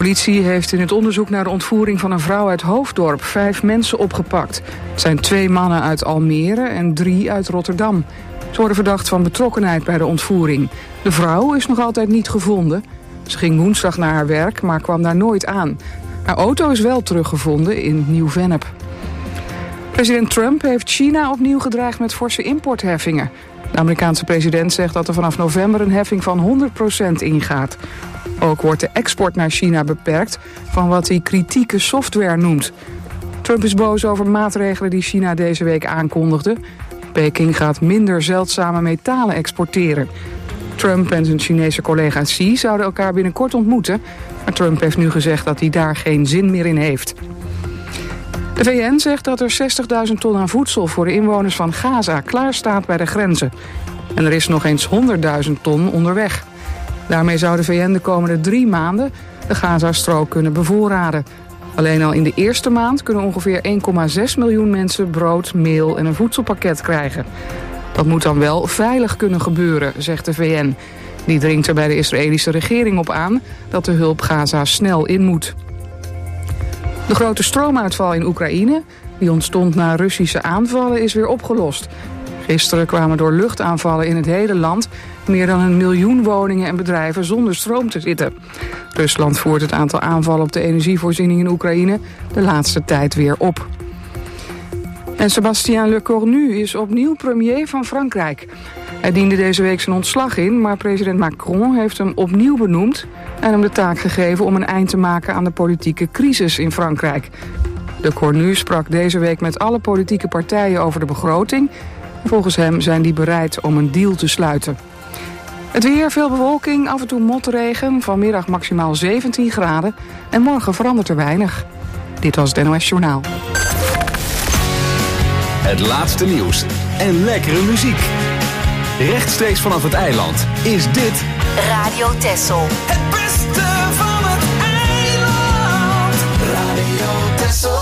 politie heeft in het onderzoek naar de ontvoering van een vrouw uit Hoofddorp 5 mensen opgepakt. Het zijn 2 mannen uit Almere en 3 uit Rotterdam. Ze worden verdacht van betrokkenheid bij de ontvoering. De vrouw is nog altijd niet gevonden. Ze ging woensdag naar haar werk, maar kwam daar nooit aan. Haar auto is wel teruggevonden in Nieuw-Vennep. President Trump heeft China opnieuw gedreigd met forse importheffingen. De Amerikaanse president zegt dat er vanaf november een heffing van 100% ingaat. Ook wordt de export naar China beperkt van wat hij kritieke software noemt. Trump is boos over maatregelen die China deze week aankondigde. Peking gaat minder zeldzame metalen exporteren. Trump en zijn Chinese collega Xi zouden elkaar binnenkort ontmoeten. Maar Trump heeft nu gezegd dat hij daar geen zin meer in heeft. De VN zegt dat er 60.000 ton aan voedsel voor de inwoners van Gaza klaar staat bij de grenzen. En er is nog eens 100.000 ton onderweg. Daarmee zou de VN de komende 3 maanden de Gazastrook kunnen bevoorraden. Alleen al in de eerste maand kunnen ongeveer 1,6 miljoen mensen brood, meel en een voedselpakket krijgen. Dat moet dan wel veilig kunnen gebeuren, zegt de VN. Die dringt er bij de Israëlische regering op aan dat de hulp Gaza snel in moet. De grote stroomuitval in Oekraïne, die ontstond na Russische aanvallen, is weer opgelost. Gisteren kwamen door luchtaanvallen in het hele land meer dan 1 miljoen woningen en bedrijven zonder stroom te zitten. Rusland voert het aantal aanvallen op de energievoorziening in Oekraïne de laatste tijd weer op. En Sébastien Lecornu is opnieuw premier van Frankrijk. Hij diende deze week zijn ontslag in, maar president Macron heeft hem opnieuw benoemd en hem de taak gegeven om een eind te maken aan de politieke crisis in Frankrijk. Lecornu sprak deze week met alle politieke partijen over de begroting. Volgens hem zijn die bereid om een deal te sluiten. Het weer, veel bewolking, af en toe motregen, vanmiddag maximaal 17 graden en morgen verandert er weinig. Dit was het NOS Journaal. Het laatste nieuws en lekkere muziek. Rechtstreeks vanaf het eiland is dit Radio Texel. Het beste van het eiland. Radio Texel.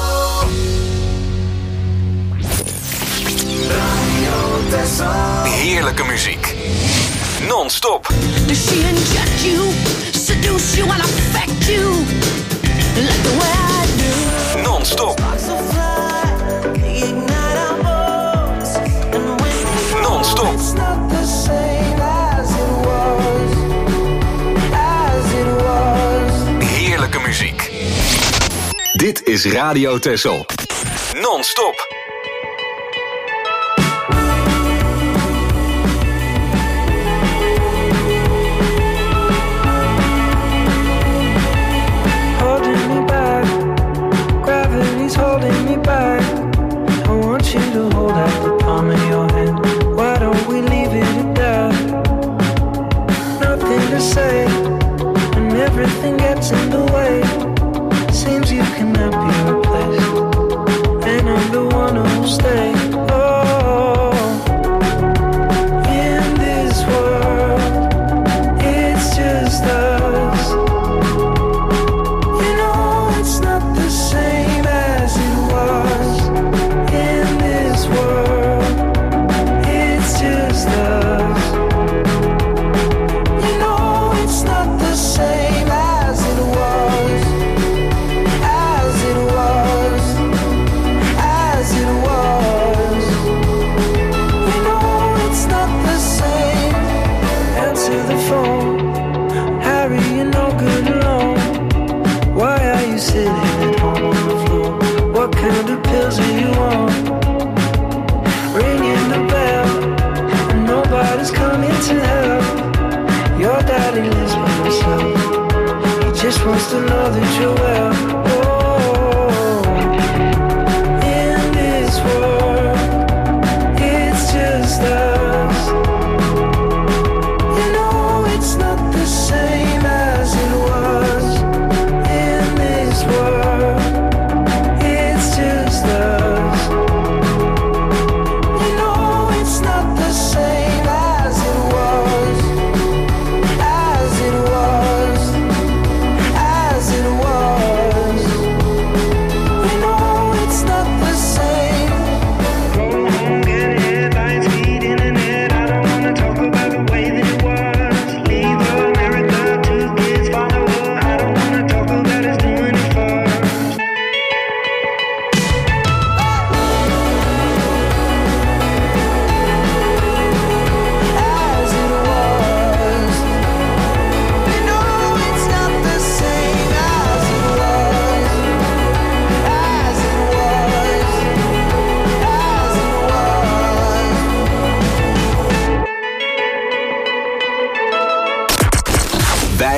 Radio Texel. heerlijke muziek. Non-stop. Does she inject you, seduce you and affect you like the way I do? Non-stop. Non-stop. Heerlijke muziek. Dit is Radio Texel. Non-stop. Holding me back. I want you to hold out the palm of your hand. Why don't we leave it at that? Nothing to say, and everything gets in the way. Seems you cannot be replaced, and I'm the one who'll stay. Oh, in this world, it's just us. You know it's not the same as it was. In this world, it's just us. You know it's not the same as it was. As it was. As it was. You know it's not the same. Answer the phone. Harry, you're no good alone. Why are you sitting at home on the floor? What kind of pills are you on? Ringing the bell, and nobody's coming to help. Your daddy lives by himself. He just wants to know that you're well. Oh, in this world, it's just us. You know it's not the same as it was. In this world, it's just us. You know it's not the same as it was. As it was. As it was.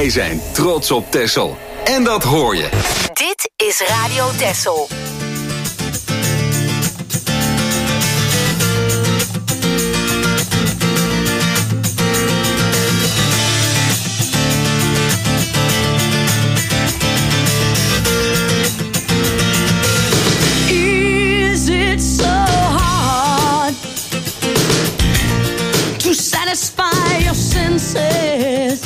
Wij zijn trots op Texel. En dat hoor je. Dit is Radio Texel. Satisfy your senses.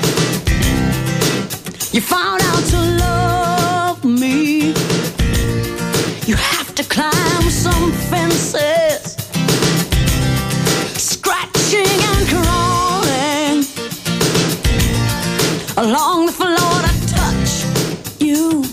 You found out to love me. You have to climb some fences, scratching and crawling along the floor to touch you.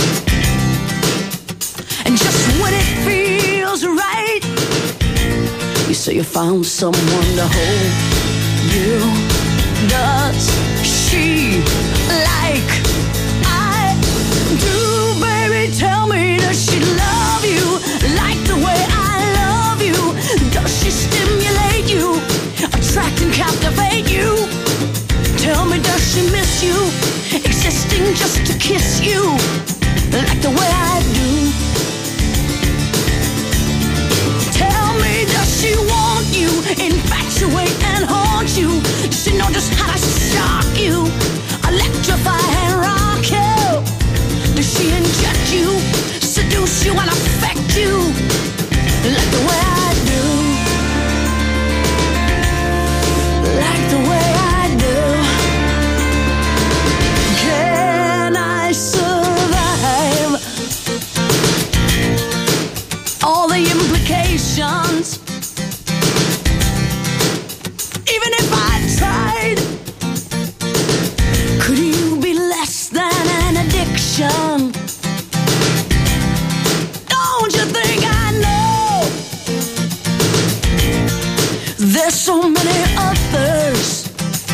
And just when it feels right, you say you found someone to hold you. Does she like I do, baby? Tell me, does she love you like the way I love you? Does she stimulate you, attract and captivate you? Tell me, does she miss you, existing just to kiss you like the way I do? Does she want you, infatuate and haunt you? Does she know just how to shock you, electrify and rock you? Does she inject you, seduce you and affect you like the way I do? Like the way I do. Can I survive all the implications? Even if I tried, could you be less than an addiction? Don't you think I know there's so many others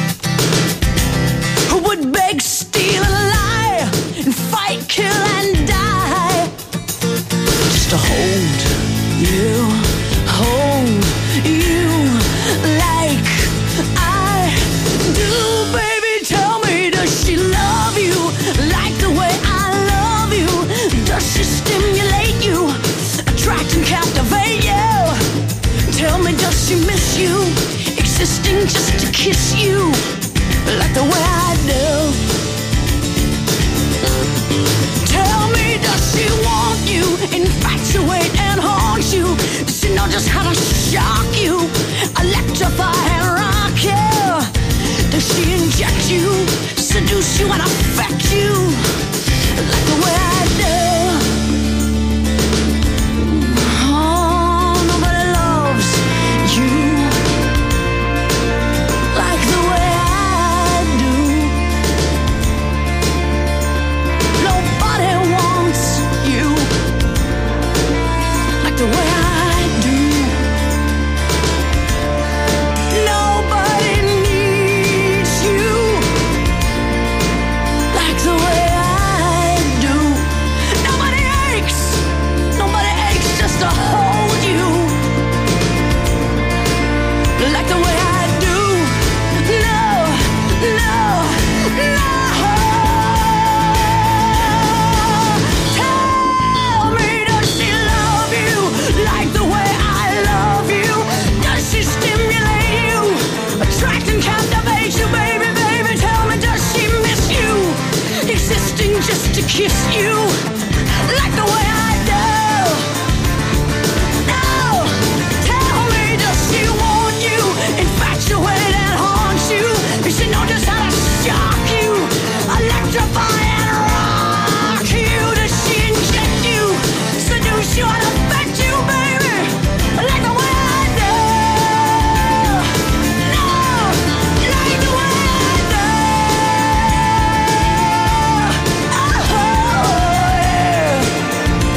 who would beg, steal and lie and fight, kill and die just to hold you, hold you like I do, baby. Tell me, does she love you like the way I love you? Does she stimulate you, attract and captivate you? Tell me, does she miss you, existing just to kiss you like the way I do? Tell me, does she want you, infatuate and haunt you? Does she know just how to shock you, electrify and rock you? Does she inject you, seduce you and affect you like the way I do? Oh, nobody loves you like the way I do. Nobody wants you like the way I do. Nobody needs you like the way I do. Nobody aches just to hold you like the way I do. No, no, no. Tell me, does she love you like the way I love you? Does she stimulate you, attract and captivate you, baby, baby? Tell me, does she miss you, existing just to kiss you like the way I do? No, tell me, does she want you, infatuate and haunt you? Does she know just how to shock you, electrify and rock you? Does she inject you, seduce you and affect you, baby, like the way I do? No, like the way I do. Oh, yeah.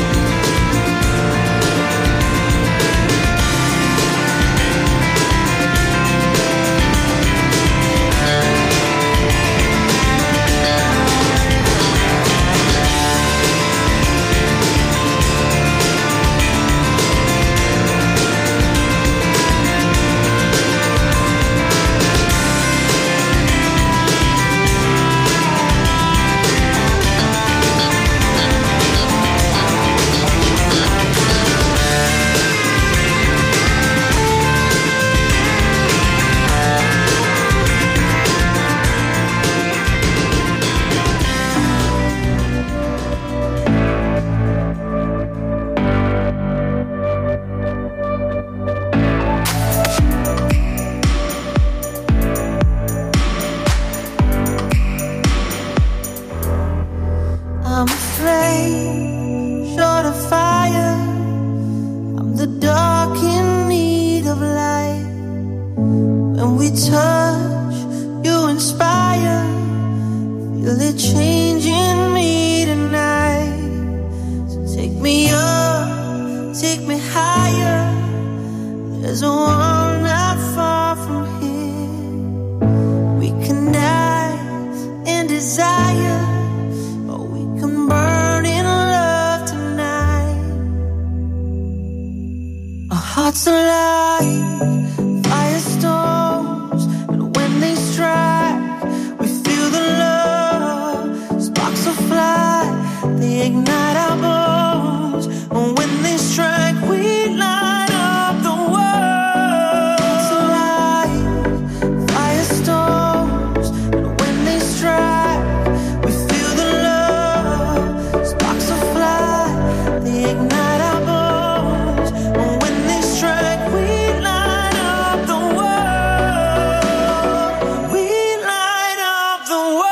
I'm a flame, short of fire. I'm the dark in need of light. When we touch, you inspire. Feel it changing me tonight. So take me up, take me higher. There's a world not far from here. We can die in desire, or we can burn in love tonight. Our hearts alive, firestorms, and when they strike, we feel the love. Sparks will fly, they ignite our bones, and when they strike, we light up the world. Hearts alive, firestorms, and when they strike, we feel the love. Sparks will fly, they ignite our bones, and when they strike, we light up the world. We light up the world.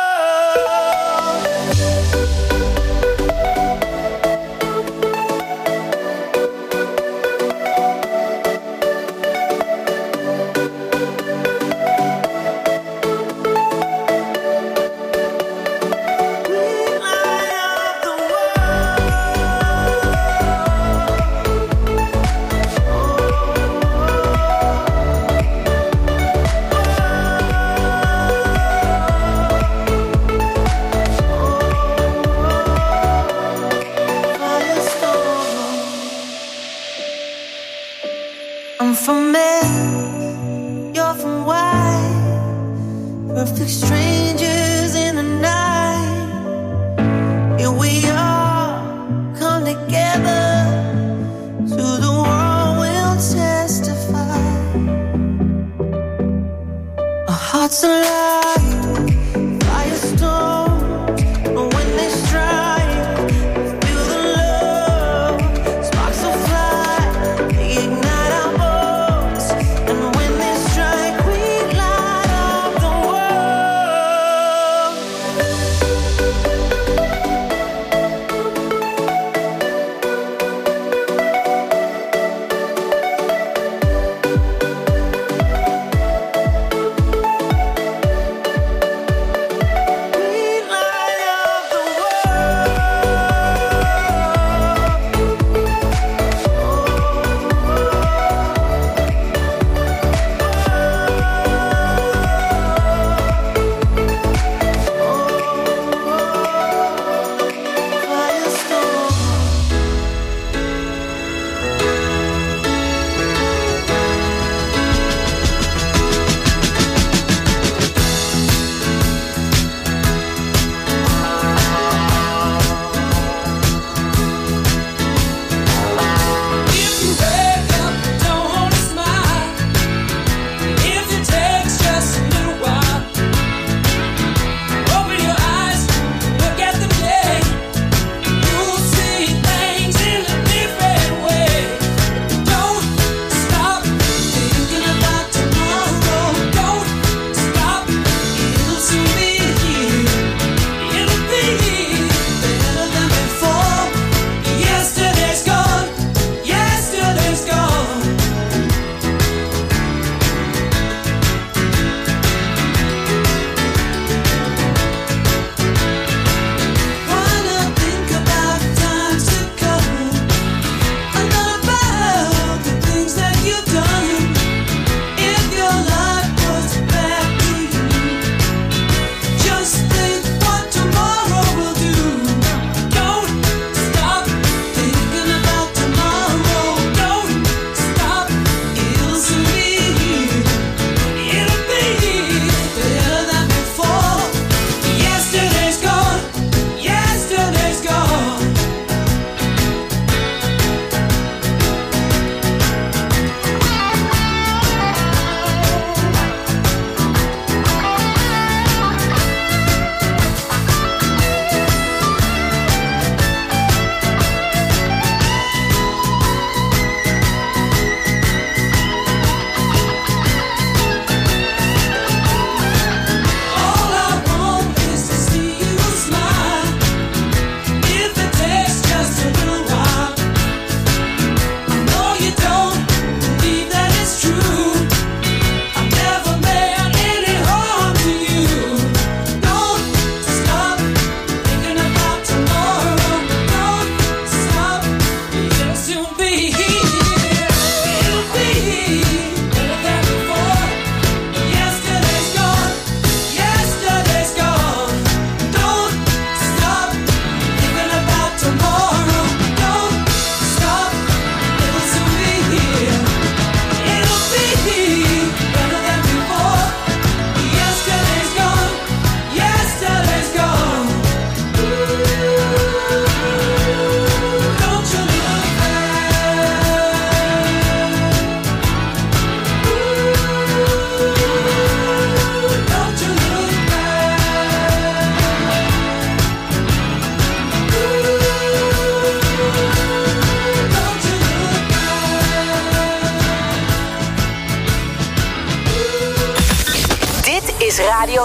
I'm from Mars, you're from White. Perfect strangers in the night. Here we are, come together. To the world we'll testify. Our hearts alive, firestorms, but when they strike, feel the love. Sparks will fly, they ignite our bones, and when they strike, we light up the world.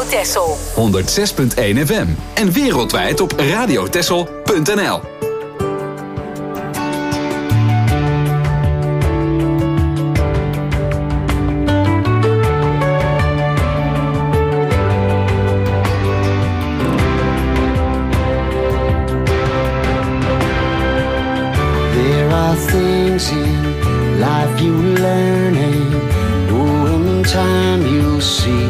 Radio Texel. 106.1 FM. En wereldwijd op radiotexel.nl. Things in life you learn, and in time you'll see.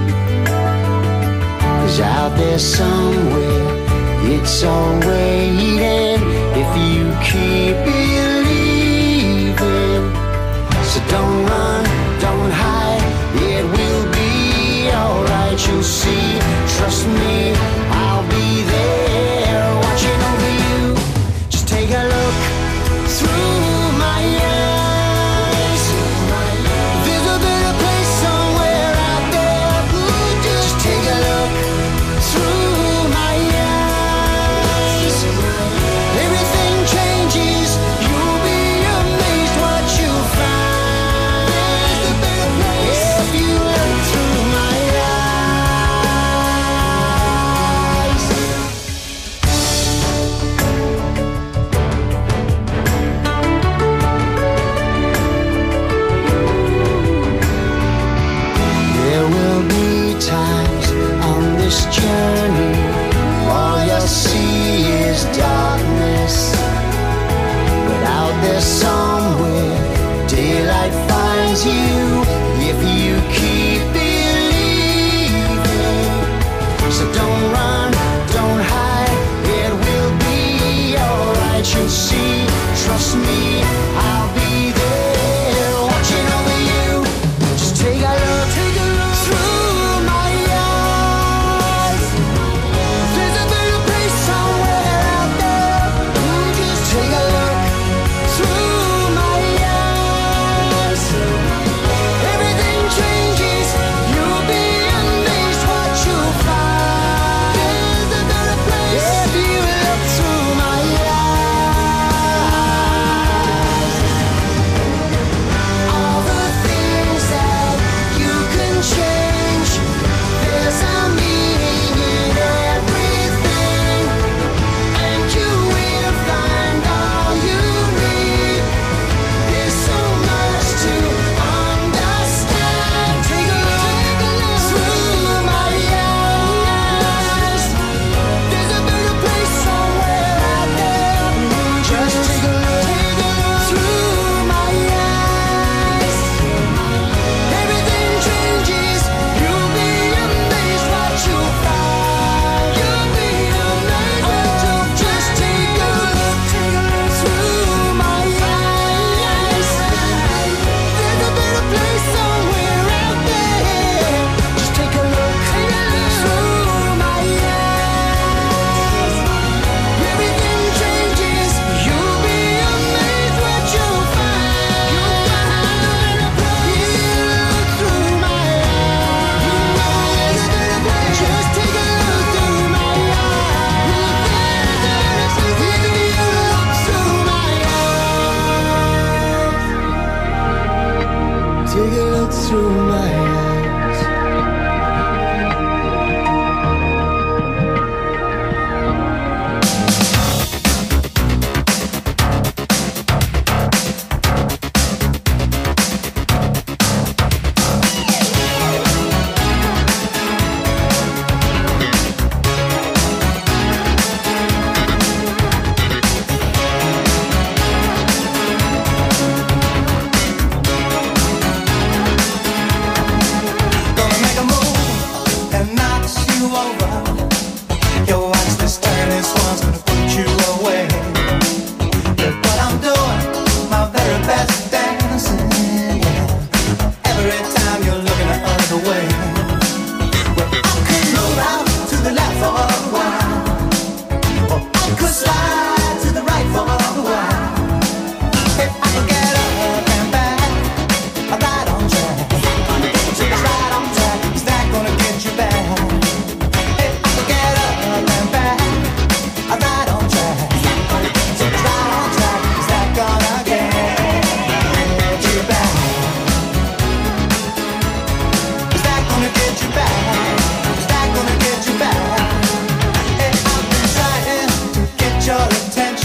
'Cause out there somewhere it's all waiting if you keep believing. So don't run, don't hide, it will be alright. You'll see, trust me, I'll be there watching over you. Just take a look through my eyes. There's a better place somewhere out there. Just take a look through my eyes. Everything changes, you'll be amazed what you'll find. There's a better place if you look through my eyes. There will be times on this journey all you'll see is darkness. But out there somewhere daylight finds you if you keep believing. So don't run, don't hide, it will be alright. You'll see, trust me, I'll be there watching over you. Just take a look through my eyes. There's a better place somewhere out there. Just take a look through my eyes. Everything changes, you'll be amazed what you'll find. There's a better place if you look through my eyes.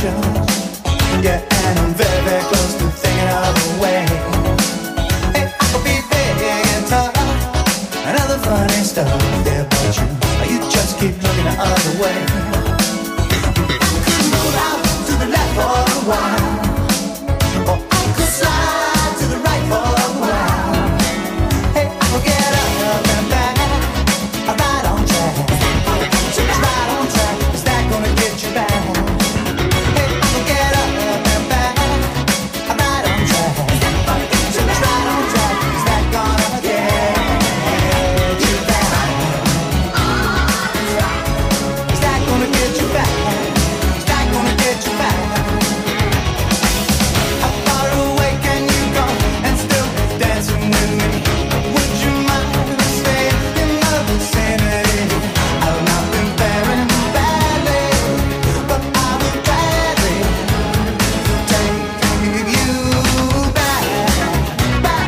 emotions. Yeah, and I'm very, very close to thinking of a way. Hey, I could be big and tough and other funny stuff. Yeah, but you just keep looking the other way. I could move out to the left for a while, or I could slide to the right for a while. Hey, I could get up and back, right on track. Right on track, is that gonna get you back? Hey, I could get up and back, right on track. Right on track, is that gonna get you back? Is that gonna get you back? Is that gonna get you back? How far away can you go and still be dancing with me? Would you mind staying in the vicinity? I've not been faring badly, but I would gladly take you back, back.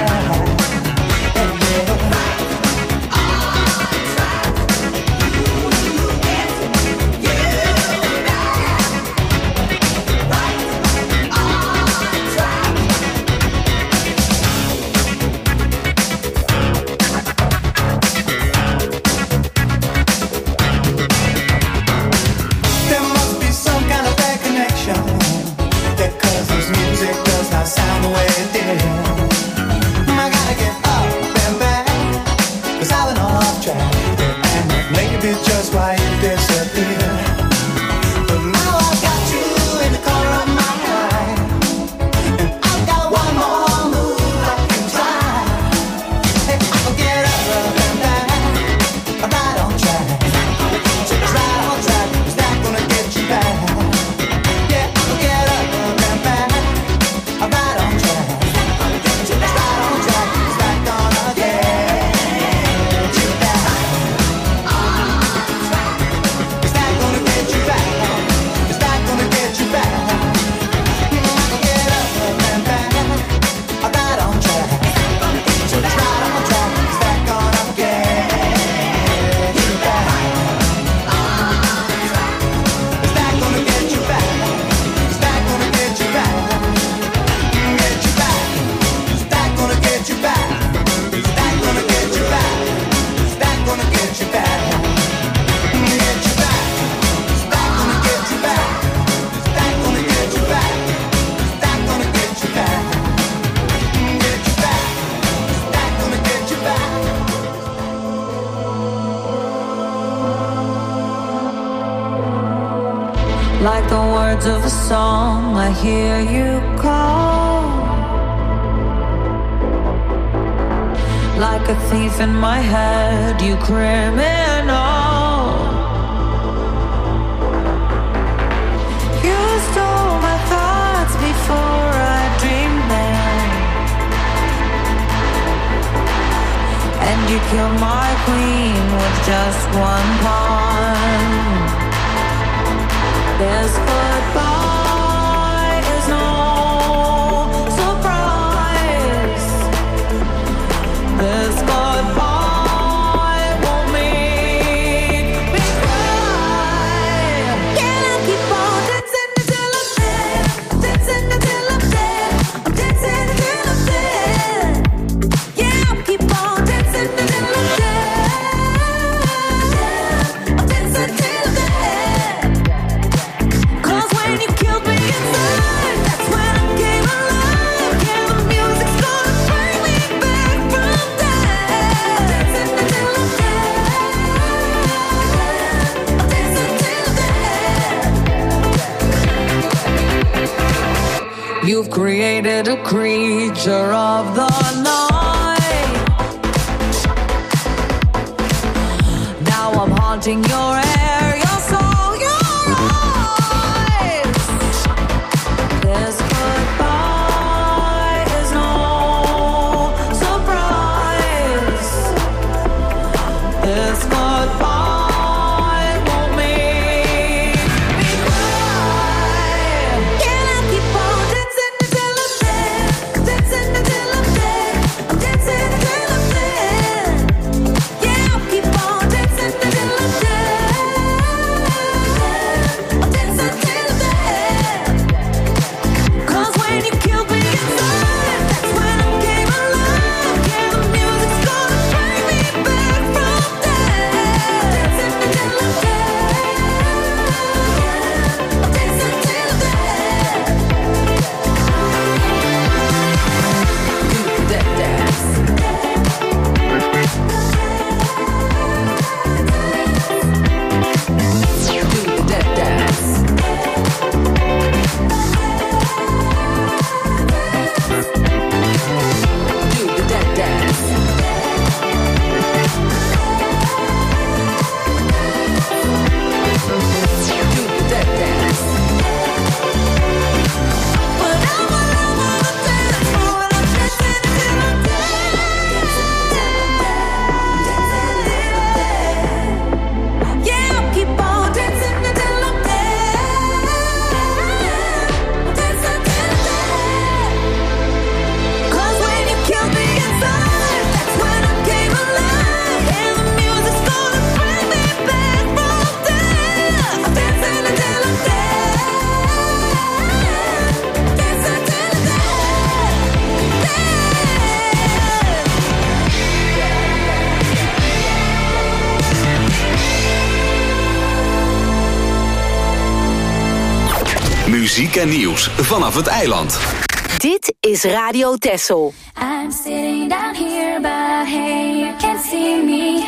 There must be some kind of bad connection, yeah, 'cause this music does not sound the way it did. I gotta get up and back, 'cause I've been off track, and maybe just why you disappeared. But now I've got you in the corner of my eye, and I've got one more move I can try. Hey, I can get up and back, right on track. Right on track, is that gonna get you back? Yeah, I can get up and back, right on track. Right on track, is that gonna get you back? Is that gonna get you back? Is that gonna get you back? I can get up and back, right on track. Right on track, is that gonna get you back? Is that gonna get you back? Is that gonna get you back? Get you back. Is that gonna get you back? Is that gonna get you back? Is that gonna get you back? Get you back. Is that gonna get you back? Is that gonna get you back? Is that gonna get you back? Get you back. Is that gonna get you back? Like the words of a song, I hear you call. Like a thief in my head, you criminal. You stole my thoughts before I dreamed them, and you killed my queen with just one pawn. This goodbye is no surprise. This goodbye won't make me cry. Can I keep on dancing until I'm dead? Dancing until I'm dead. I'm dancing until I'm dead. Yeah, I'll keep on dancing until I'm dead. I'm dancing till I'm dead. 'Cause when you killed me inside, that's when I came alive. Yeah, the music's gonna bring me back from death. Dancing until I'm dead. I'm dancing till I'm dead. You've created a creature of the night. Now I'm haunting your air, your soul, your eyes. This goodbye is no surprise. This goodbye won't make me cry. Can I keep on dancing until I'm dead? Dancing until I'm dead. I'm dancing until I'm dead. Yeah, I'll keep on dancing until I'm dead. Muziek en nieuws vanaf het eiland. Dit is Radio Texel. I'm sitting down here, but hey, you can't see me.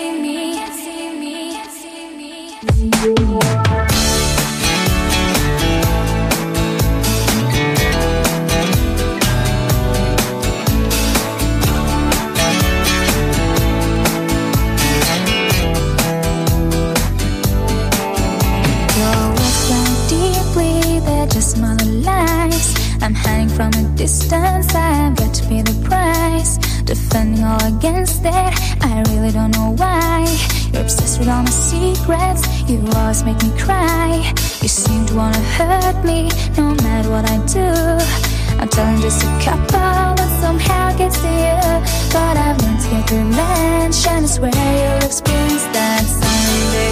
Just mother lies. I'm hiding from a distance. I've got to pay the price. Defending all against that. I really don't know why. You're obsessed with all my secrets. You always make me cry. You seem to wanna hurt me, no matter what I do. I'm telling just a couple, but somehow it gets to you. But I've learned to get revenge, and I swear you'll experience that someday.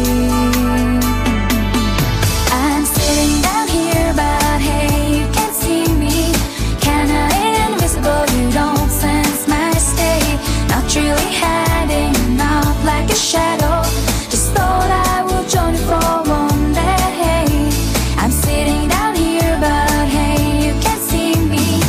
I'm sitting down here, but hey, you can't see me. Kinda invisible, you don't sense my state. Not really hiding, not like a shadow. Just thought I would join you for one day. I'm sitting down here, but hey, you can't see me.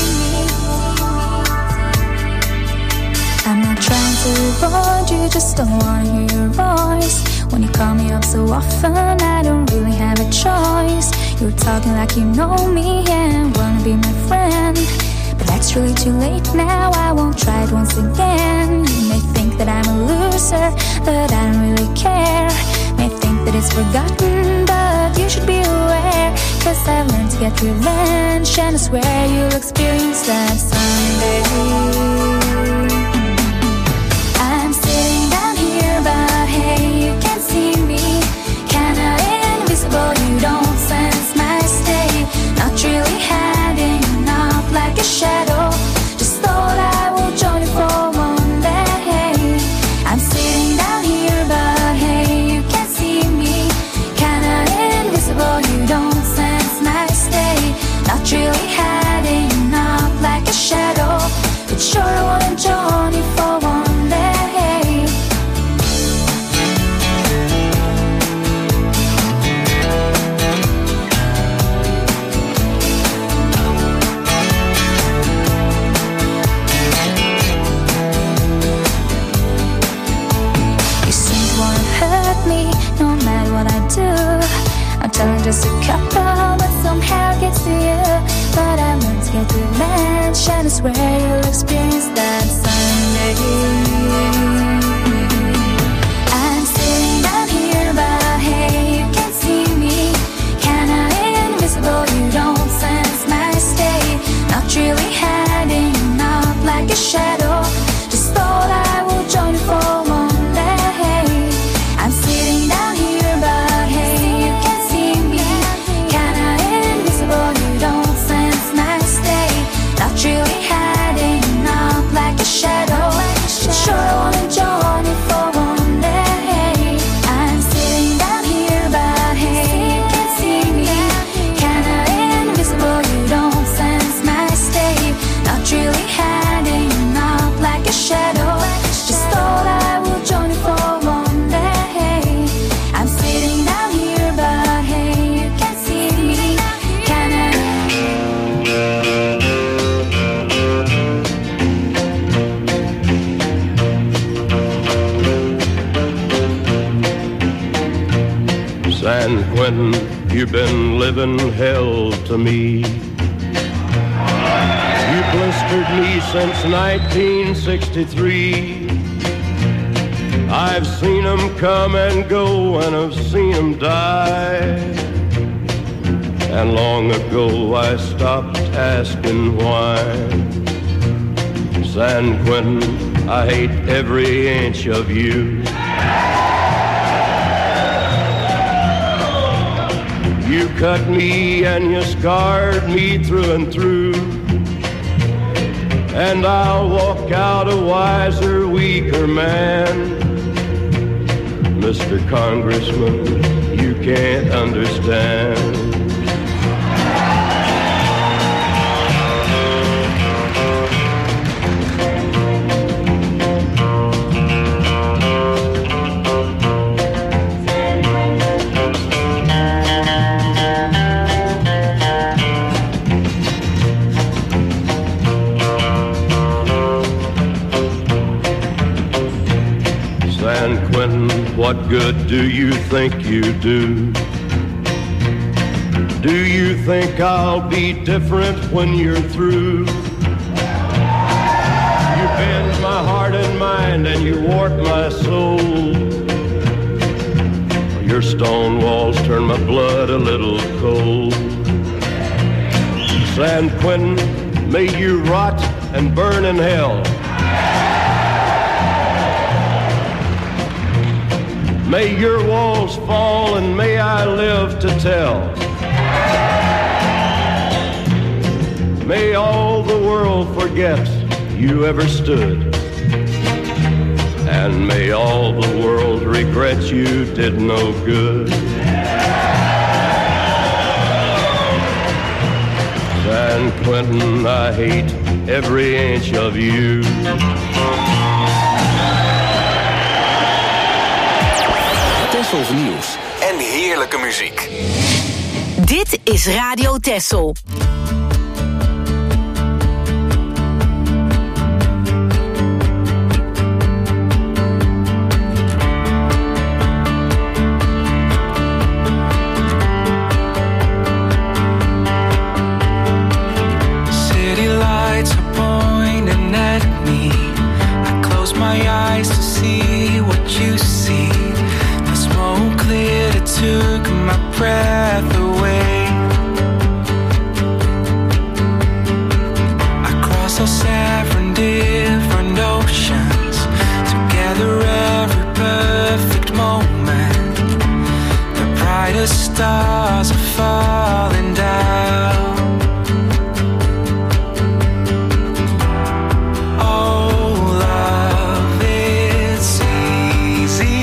I'm not trying to avoid you, just don't wanna hear your voice. When you call me up so often, I don't really have a choice. You're talking like you know me and wanna be my friend. But that's really too late now, I won't try it once again. You may think that I'm a loser, but I don't really care. May think that it's forgotten, but you should be aware. Cause I've learned to get revenge, and I swear you'll experience that someday. I'm sitting down here, but hey, you can't see me. Kinda invisible, you don't sense my state. Not really hiding, not like a shadow. Just thought I would join you for one day. I'm sitting down here, but hey, you can't see me. Kinda invisible, you don't sense my state. Not really hiding, not like a shadow. But sure I wanna join you for one day. No matter what I do, I'm telling just a couple, but somehow it gets to you. But I'm learned to get revenge, and I swear you'll experience that someday. I'm sitting down here, but hey, you can't see me. Kinda invisible, you don't sense my state. Not really hiding, not like a shadow. Just thought I would join you for one day. I'm sitting down here, but hey, you can't see me. Kinda invisible, you don't sense my state. Not really hiding, not like a shadow. But sure I wanna join you for one day. I'm sitting down here, but hey, you can't see me. Kinda invisible, you don't sense my state. Not really hiding, not like a shadow. Just thought I would join you for one day. I'm sitting down here, but hey, you can't see me. San Quentin, you've been living hell to me. You blistered me since 1963. I've seen them come and go, and I've seen them die. And long ago I stopped asking why. San Quentin, I hate every inch of you. You cut me and you scarred me through and through. And I'll walk out a wiser, weaker man. Mr. Congressman, you can't understand. what good do you think you do? Do you think I'll be different when you're through? You bend my heart and mind and you warp my soul. Your stone walls turn my blood a little cold. San Quentin, may you rot and burn in hell. May your walls fall and may I live to tell. May all the world forget you ever stood. And may all the world regret you did no good. San Quentin, I hate every inch of you. Texel nieuws en heerlijke muziek. Dit is Radio Texel. Breath away. Across those 7 different oceans, together every perfect moment. The brightest stars are falling down. Oh, love, it's easy.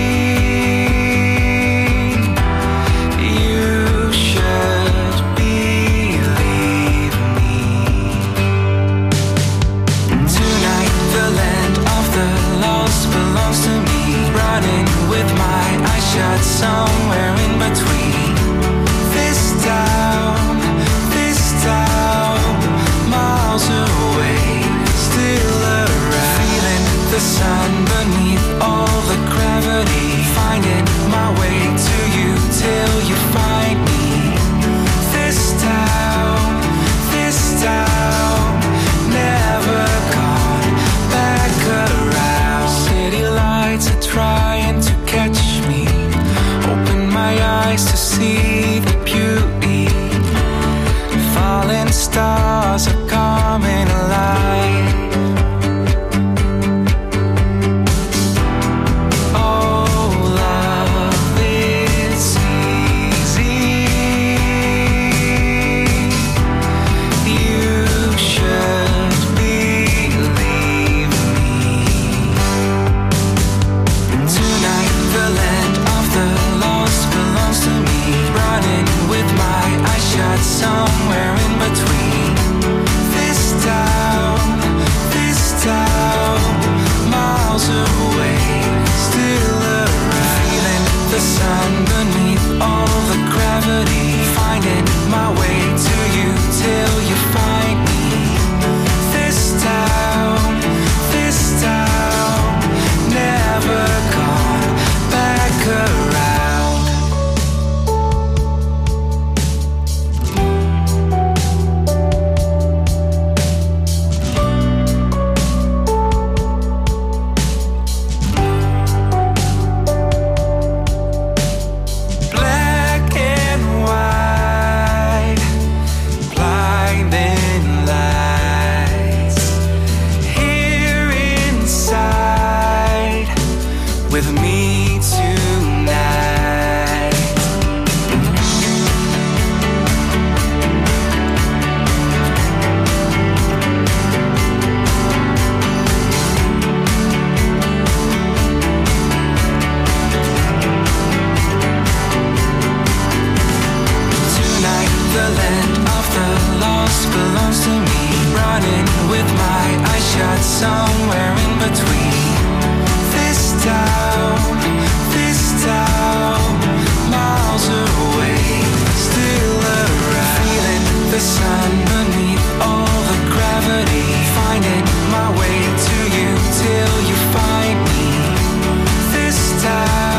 Somewhere in between this town, miles away, still around. Feeling the sun beneath all the gravity, finding my way to you till you find me. This town, never gone back around. City lights are trying to catch me. Open my eyes to see the beauty. Falling stars are coming alive. Oh, love, it's easy. You should believe me. Tonight the land of the lost belongs to me. Running with my eyes shut, somewhere in between this town, miles away, still around. Feeling the sun beneath all the gravity, finding my way to you till you find me. This town, never gone back around. Black and white, blinding lights, here inside with me tonight. Tonight the land of the lost belongs to me. Running with my eyes shut, somewhere in between this town, miles away, still around. Feeling the sun beneath all the gravity, finding my way to you till you find me. This time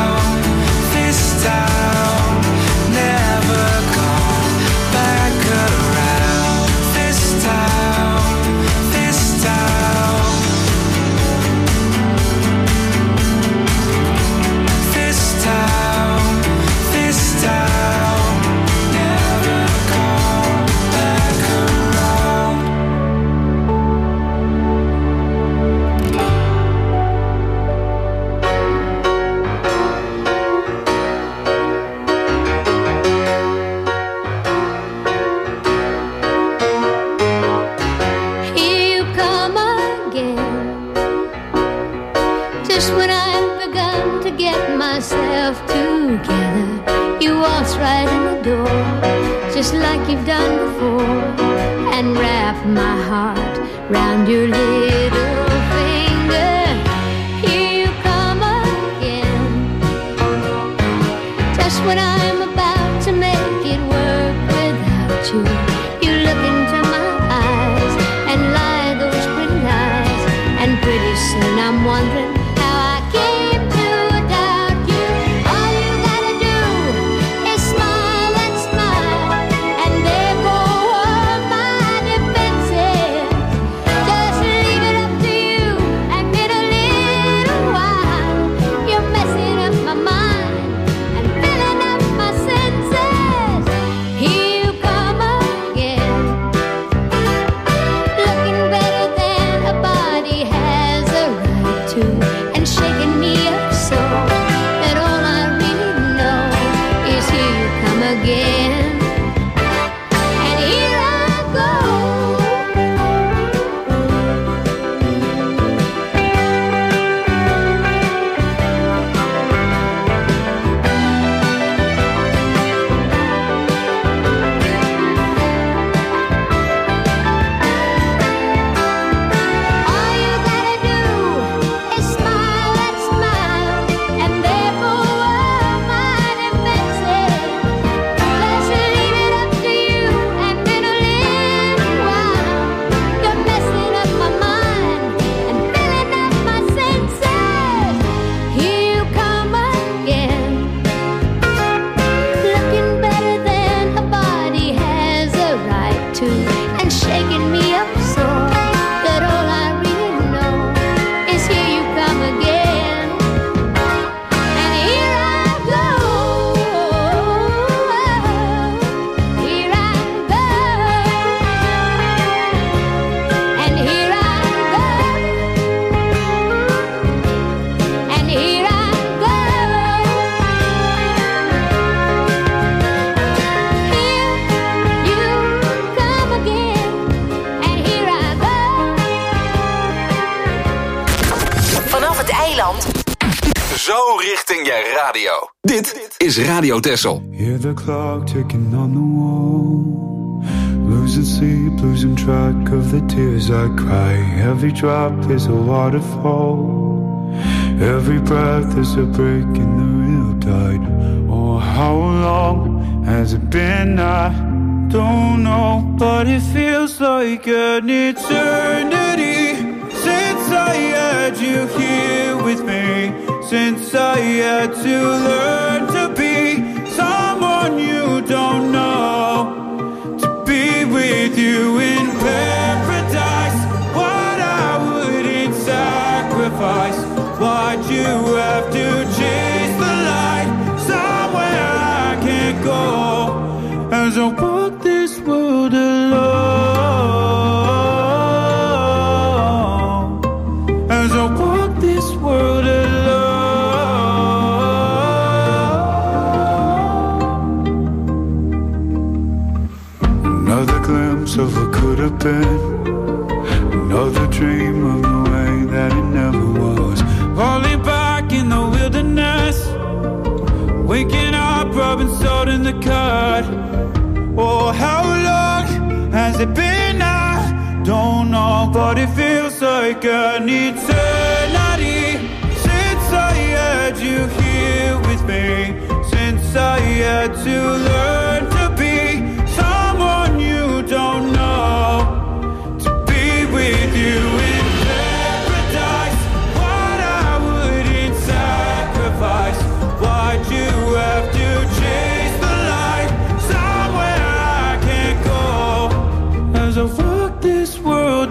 door, just like you've done before, and wrap my heart round your little finger. Here you come again, just when I'm about to make it work without you. You look into my eyes and lie those pretty lies, and pretty soon I'm wondering how I came to doubt you. All you gotta do is smile and smile, and there go all my defenses. Just leave it up to you, and in a little while you're messing up my mind and filling up my senses. Here you come again, looking better than a body has a right to, and shaking me up so that all I really know is here you come again. And here I go. All you gotta do is smile and smile, and there go all my defenses. Just leave it up to you, and in a little while you're messing up my mind and filling up my senses. Here you come again, looking better than a body has a right to, and shaking me up so that all I really know is here you come again. And here I go, here I go, and here I go, and here I go. Here you come again, and here I go. Vanaf het eiland. Zo richting je radio. Dit is Radio Texel. Hear the clock ticking on the wall. Losing sleep, losing track of the tears I cry. Every drop is a waterfall. Every breath is a break in the real tide. Oh, how long has it been? I don't know, but it feels like an eternity since I had you here with me. Since I had to learn to be someone you don't know, to be with you in paradise. What I wouldn't sacrifice. Why'd you have to chase the light somewhere I can't go? As I walk this world alone, as I walk this world alone. Another glimpse of what could have been, another dream of the way that it never was. Falling back in the wilderness, waking up, rubbing salt in the cut. Oh, how long has it been? I don't know, but it feels like an eternity since I had you here with me. Since I had to learn to be someone you don't know, to be with you in paradise. What I wouldn't sacrifice. Why'd you have to chase the light somewhere I can't go? As I walk this world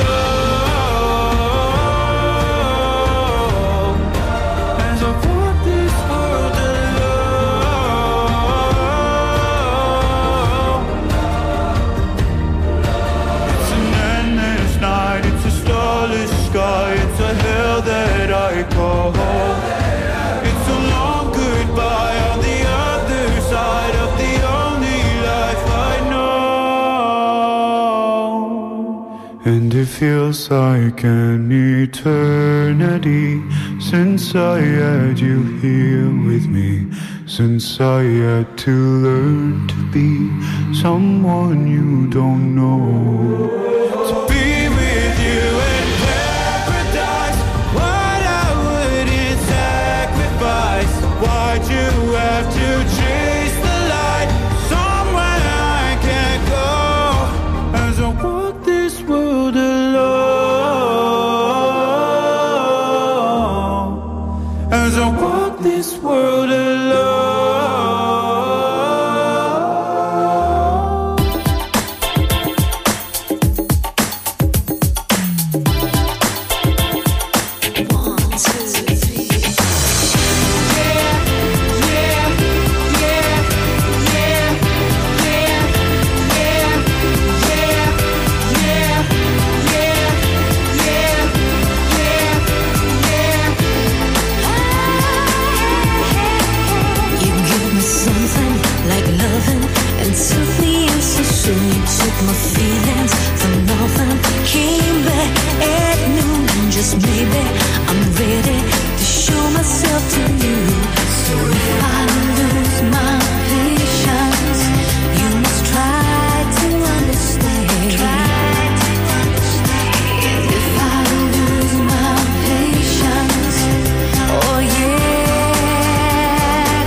alone, as I walk this world alone. It's an endless night, it's a starless sky, it's a hell that I call home. It's a long goodbye on the other side of the only life I know. And it feels like an eternity since I had you here with me. since I had to learn to be someone you don't know. To be with you in paradise, what I wouldn't sacrifice. Why'd you have to chase the light somewhere I can't go? As I walk this world alone, as I walk this world alone.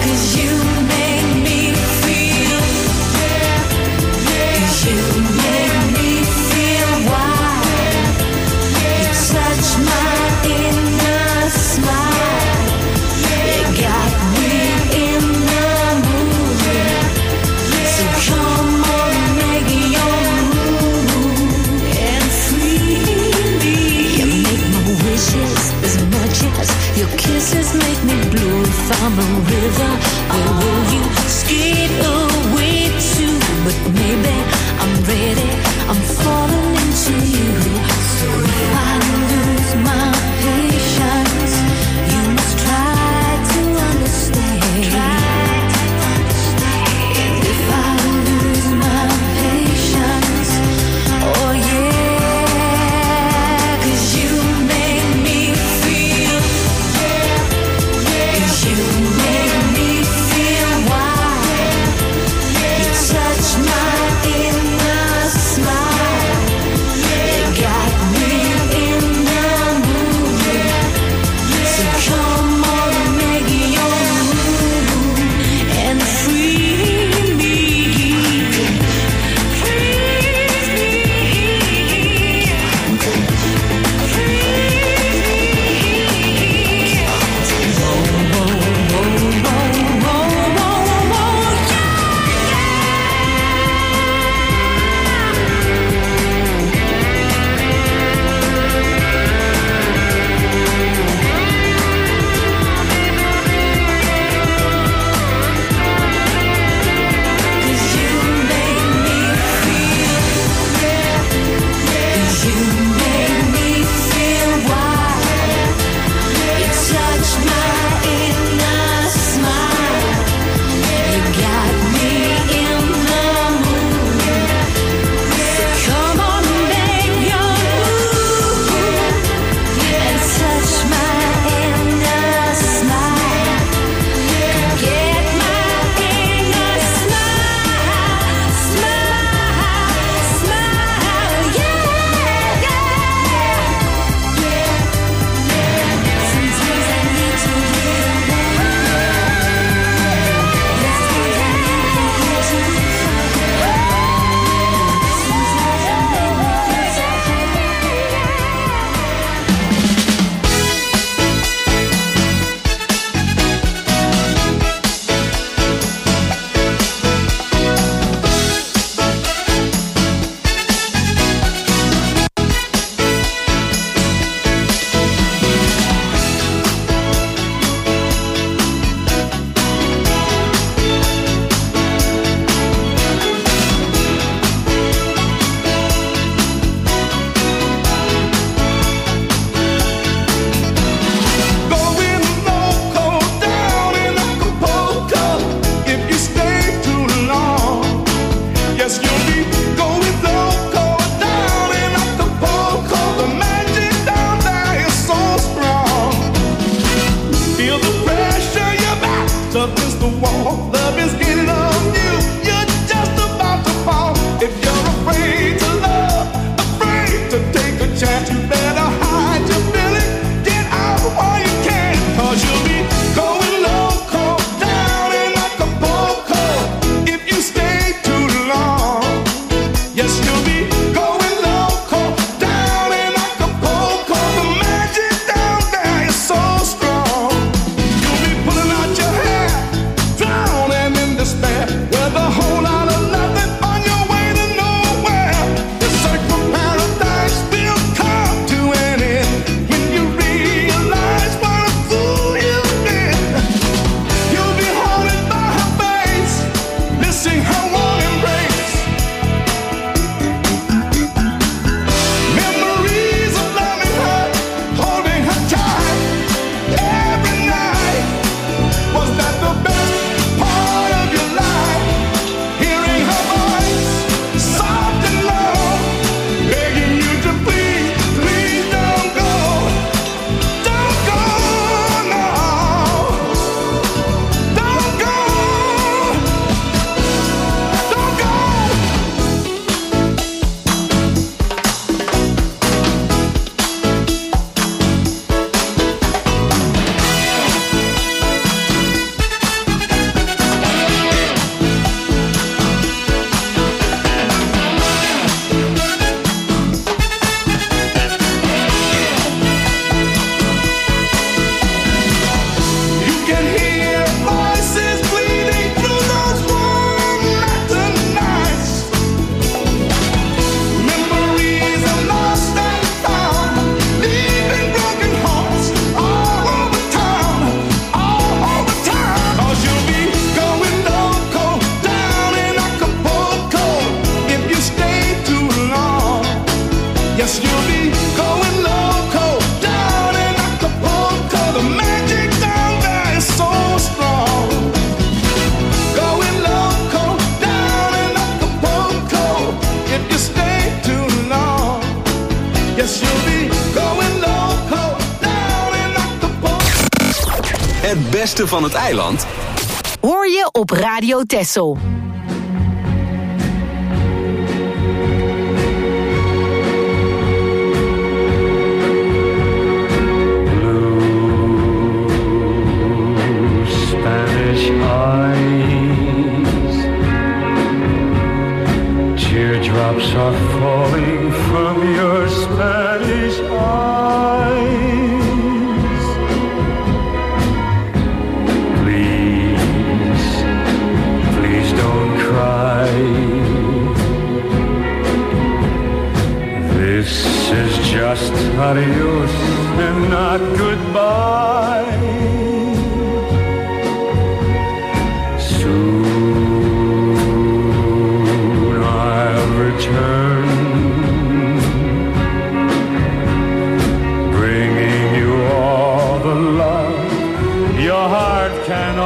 You make beste van het eiland hoor je op Radio Texel. Spanish eyes, teardrops are falling from your Spanish eyes. Please, please don't cry. This is just adios and not goodbye. Return, bringing you all the love your heart can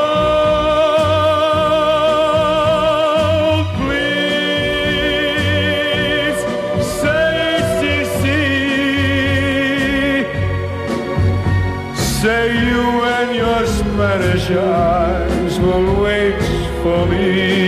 hold. Please say, say you and your Spanish eyes will wait for me.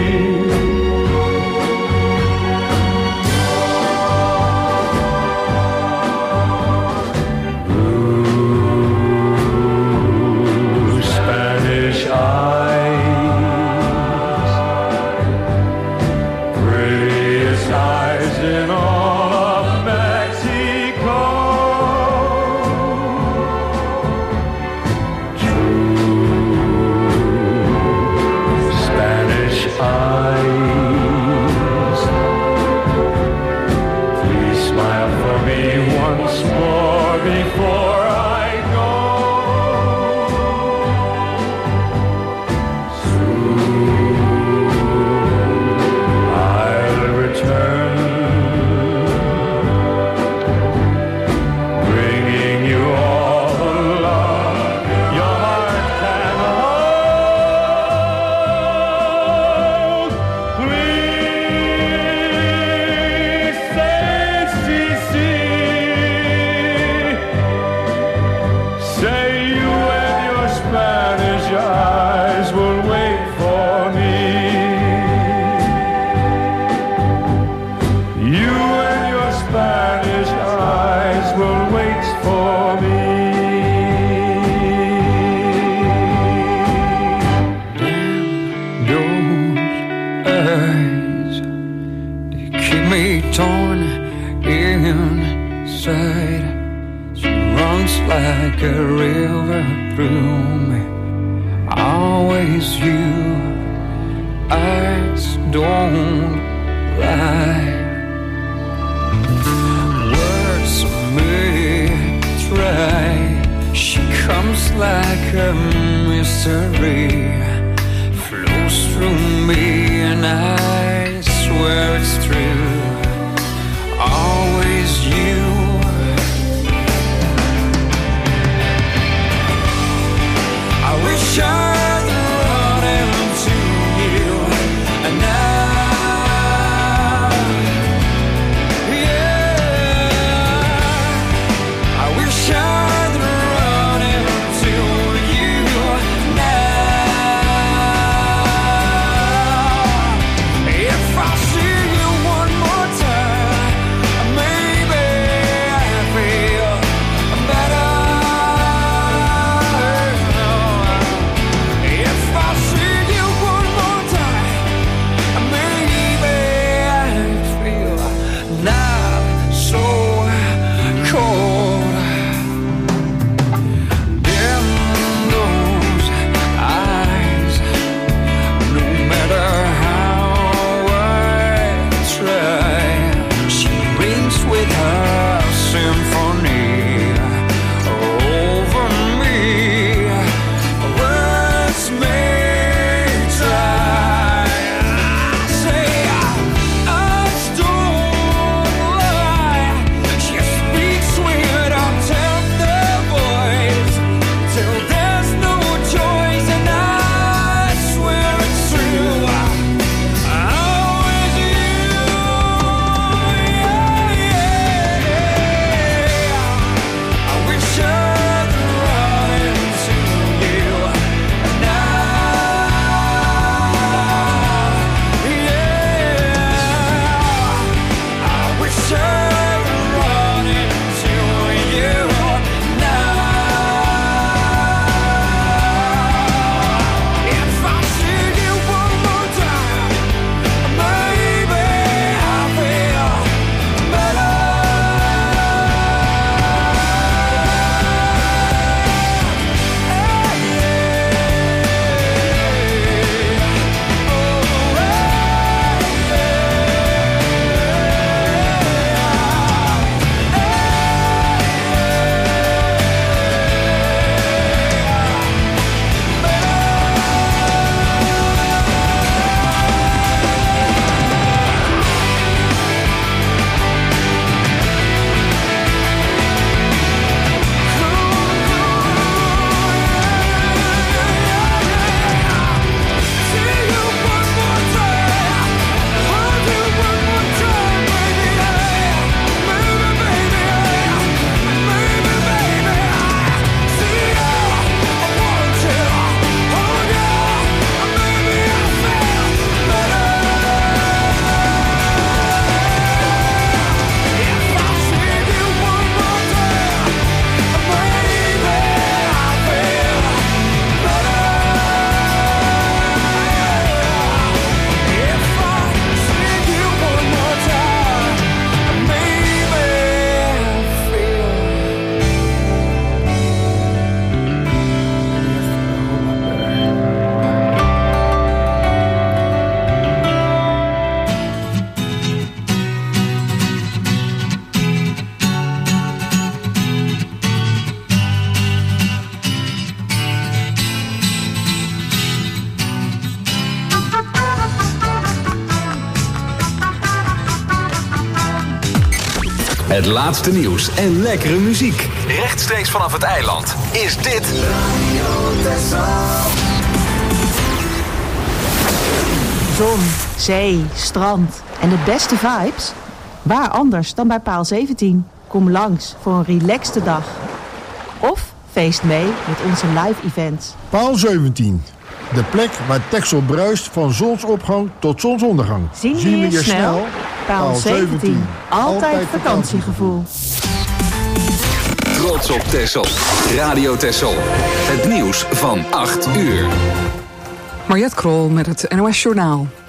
Like a river through me, always you, eyes don't lie. Words may try, she comes like a mystery, flows through me and I swear it's true, always you. I wish I'd run into you and now, yeah. I wish I'd run into you now. Het laatste nieuws en lekkere muziek. Rechtstreeks vanaf het eiland is dit Radio Texel. Zon, zee, strand en de beste vibes? Waar anders dan bij Paal 17? Kom langs voor een relaxte dag. Of feest mee met onze live events. Paal 17. De plek waar Texel bruist van zonsopgang tot zonsondergang. Zien we je snel? Paal 17. Altijd vakantiegevoel. Trots op Texel. Radio Texel. Het nieuws van 8 uur. Mariette Krol met het NOS Journaal.